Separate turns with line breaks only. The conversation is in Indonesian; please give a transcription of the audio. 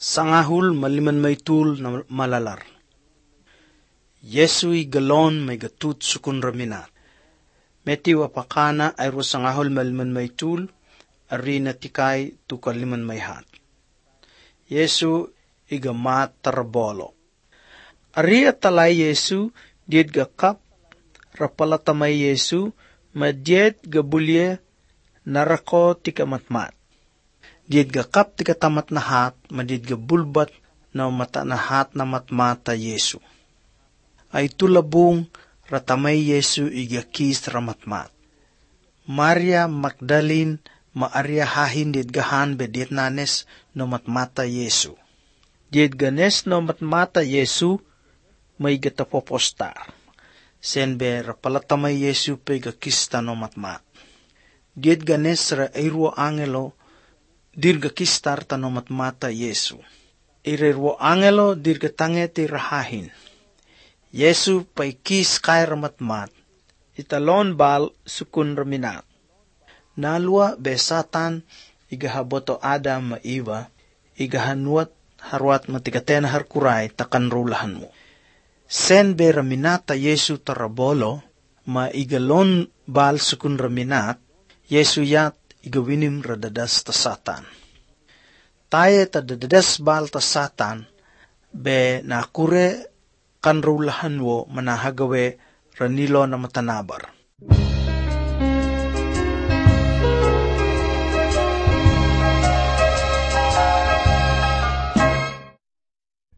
Sangahul maliman may tul na malalar. Yesui galon may gatut sukun raminat. Meti wapakana ay ro sangahul maliman may tul, ari na tikay tukaliman may hat. Yesu igamat tarabolo. Ari at talay Yesu, diet gakap, rapalatamay Yesu, madiyet gabulye, narako tikamatmat. Diet gakap tikatamat na hat, madiyet gabulbat, na mata na hat na matmata Yesu. Ay tulabong, ratamay Yesu igakis ramatmat. Maria Magdalene, Maria hahin diet gahan bediet nanes, no matmata Yesu. Diet ganes no matmata Yesu, may gatapopostar. Senbe rapalatamay Yesu pe gakista no matmat. Diet ganes ra airwo angelo, dir gakistar tano matmata Yesu. Irirwo angelo dir gatange ti rahahin. Yesu pay kis kay ramatmat. Italon bal sukun raminat. Nalwa be Satan igahaboto Adam maiwa, igahanuat harwat matikaten harkuray takanrulahan mo. Sen be raminata Yesu tarabolo, maigalon bal sukun raminat, Yesu yat igawinim radadas ta Satan. Taye ta dadadas bal ta Satan, be nakure kanrulahan mo manahagawe ranilo na matanabar.